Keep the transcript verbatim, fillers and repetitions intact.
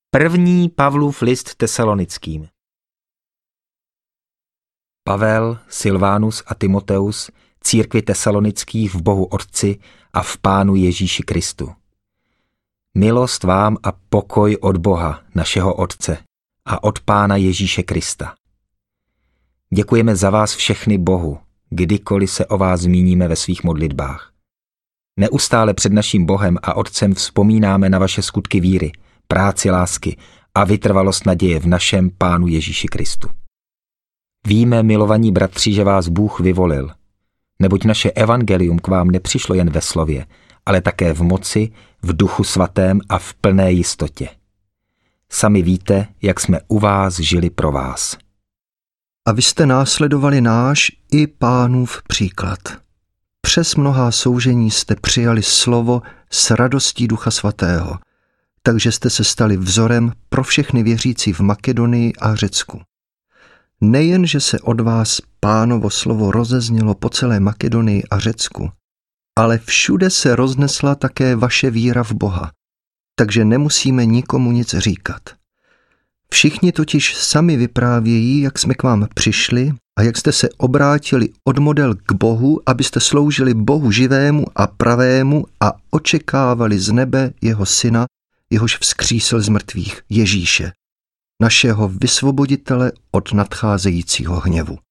První Pavlův list Tesalonickým. Pavel, Silvánus a Timoteus, církvi tesalonických v Bohu Otci a v Pánu Ježíši Kristu. Milost vám a pokoj od Boha, našeho Otce, a od Pána Ježíše Krista. Děkujeme za vás všechny Bohu, kdykoliv se o vás zmíníme ve svých modlitbách. Neustále před naším Bohem a Otcem vzpomínáme na vaše skutky víry, práci lásky a vytrvalost naděje v našem Pánu Ježíši Kristu. Víme, milovaní bratři, že vás Bůh vyvolil, neboť naše evangelium k vám nepřišlo jen ve slově, ale také v moci, v duchu svatém a v plné jistotě. Sami víte, jak jsme u vás žili pro vás. A vy jste následovali náš i Pánův příklad. Přes mnohá soužení jste přijali slovo s radostí Ducha Svatého, takže jste se stali vzorem pro všechny věřící v Makedonii a Řecku. Nejen, že se od vás Pánovo slovo rozeznělo po celé Makedonii a Řecku, ale všude se roznesla také vaše víra v Boha, takže nemusíme nikomu nic říkat. Všichni totiž sami vyprávějí, jak jsme k vám přišli a jak jste se obrátili od model k Bohu, abyste sloužili Bohu živému a pravému a očekávali z nebe jeho syna, jehož vzkřísil z mrtvých, Ježíše, našeho vysvoboditele od nadcházejícího hněvu.